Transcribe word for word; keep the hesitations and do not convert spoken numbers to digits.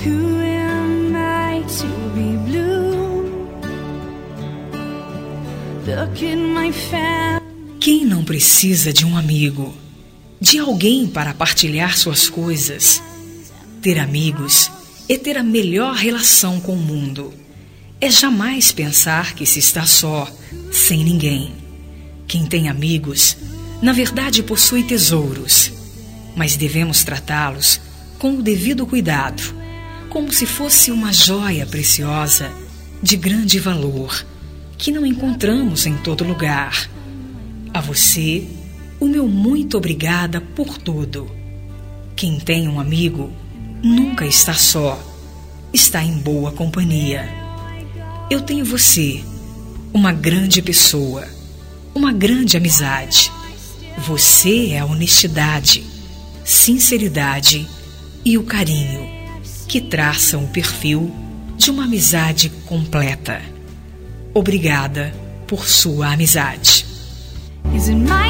Who am I to be blue? Look at my family. Quem não precisa de um amigo, de alguém para partilhar suas coisas? Ter amigos é ter a melhor relação com o mundo. É jamais pensar que se está só, sem ninguém. Quem tem amigos, na verdade possui tesouros, mas devemos tratá-los com o devido cuidado, como se fosse uma joia preciosa de grande valor, que não encontramos em todo lugar. A você, o meu muito obrigada por tudo. Quem tem um amigo nunca está só, está em boa companhia. Eu tenho você, uma grande pessoa, uma grande amizade. Você é a honestidade, sinceridade e o carinho que traçam o perfil de uma amizade completa. Obrigada por sua amizade. Is it my